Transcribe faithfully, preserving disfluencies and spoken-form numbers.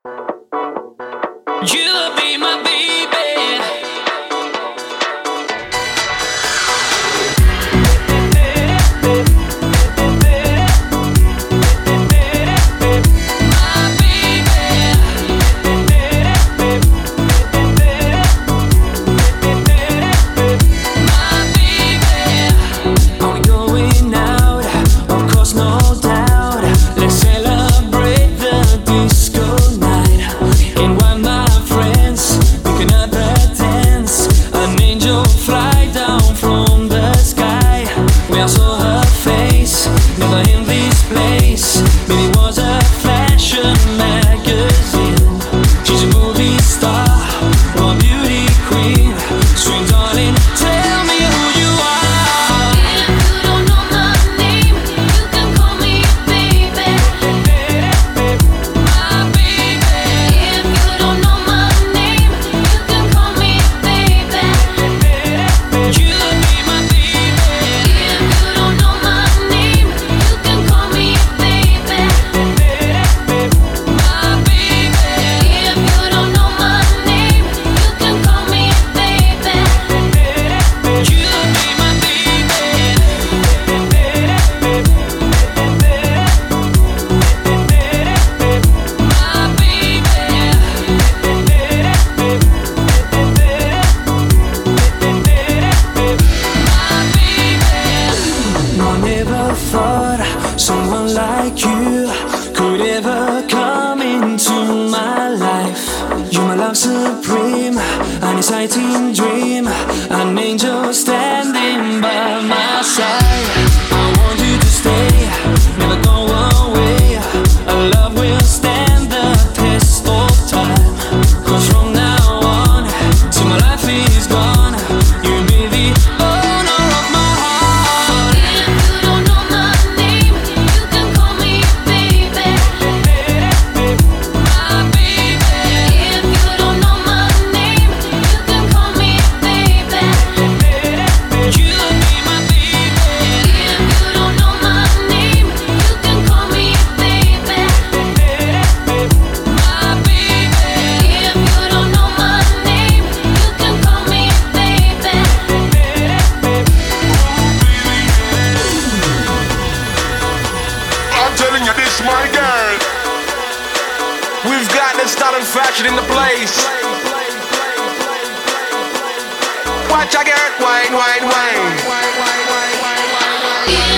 You'll be my baby. Someone like you could ever come into my life. You're my love supreme, an exciting dream, an angel standing by my side. I want you to stay, never go away. Our love will stand the test of time. 'Cause from now on, till my life is gone, you'll be the owner of my heart. If you don't know my name, you can call me baby. My baby. If you don't know my name, you can call me baby. You'll be my baby. If you don't know my name, you can call me baby. My baby. If you don't know my name, you can call me baby. I'm telling you this, my girl. We've got the style and fashion in the place. Watch I get wine, wine, wine. Yeah.